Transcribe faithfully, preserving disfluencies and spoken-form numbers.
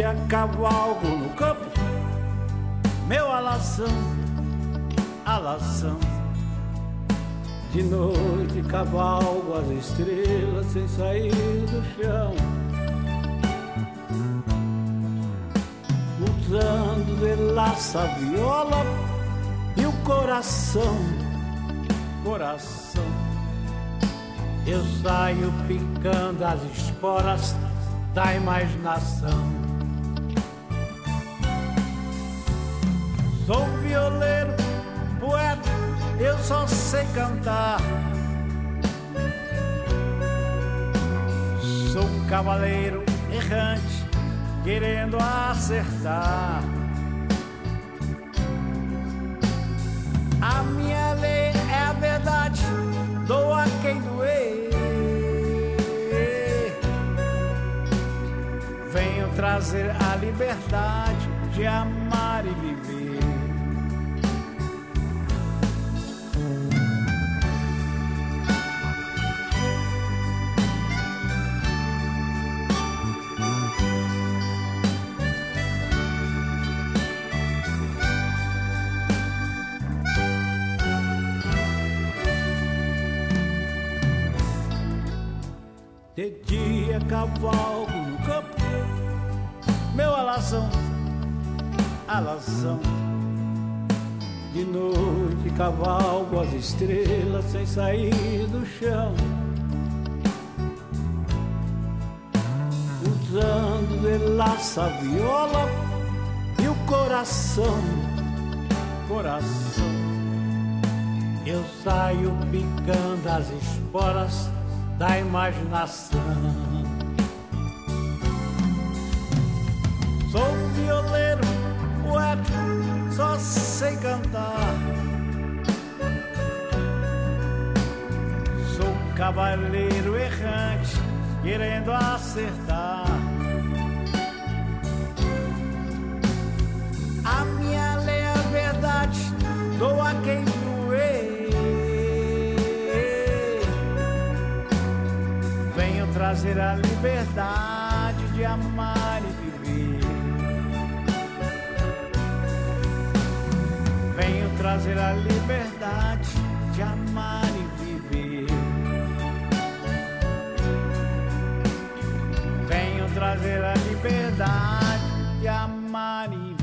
dia cavalgo no campo, meu alação, alação. De noite cavalgo as estrelas sem sair do chão, usando de laço a viola e o coração, coração. Eu saio picando as esporas da imaginação. Sou violeiro, poeta, eu só sei cantar. Sou cavaleiro errante, querendo acertar. A minha lei é a verdade, doa quem doer. Venho trazer a liberdade de amar e viver. De dia cavalgo no campo, meu alação, alação. De noite cavalgo as estrelas sem sair do chão, usando de laço a viola e o coração, coração. Eu saio picando as esporas da imaginação. Sou violeiro, poeta, só sei cantar. Sou cavaleiro errante, querendo acertar. A minha lei é a verdade, dou a quem doer. Trazer a liberdade de amar e viver. Venho trazer a liberdade de amar e viver. Venho trazer a liberdade de amar e viver.